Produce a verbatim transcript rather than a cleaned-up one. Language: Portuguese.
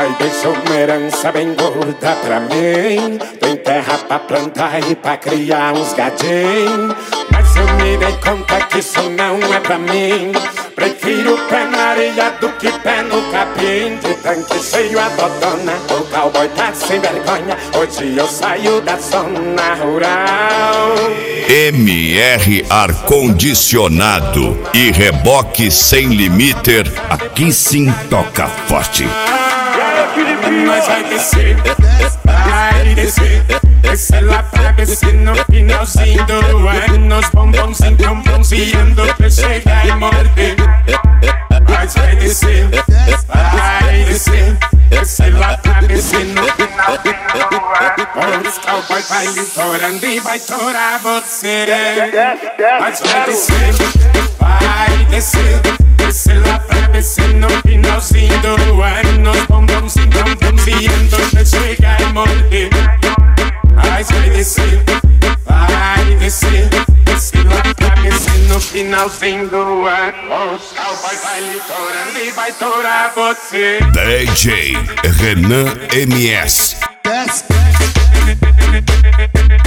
Pai, deixa uma herança bem gorda pra mim. Tem terra pra plantar e pra criar uns gadinhos. Mas eu me dei conta que isso não é pra mim. Prefiro pé na areia do que pé no capim. De tanque cheio a dodona, o cowboy tá sem vergonha. Hoje eu saio da zona rural. M R Ar-condicionado e reboque sem limiter. Aqui sim toca forte. Nós vai descer, vai descer. Descer lá pra descer no finalzinho do ano. Os bombonzinhos tão bronzeando pra chegar e morder. Nós vai descer, vai descer. Descer lá pra descer no finalzinho do ano. Os cowboy vai litorando e vai torar você. Nós vai descer, vai descer. Descer lá pra descer no finalzinho do ano. Os bombonzinhos tão bronzeando pra chegar e morder. Mas vai descer, vai descer. Descer lá pra descer no finalzinho do ano. Os cowboy vai litorando e vai torar você. D J Renan M S.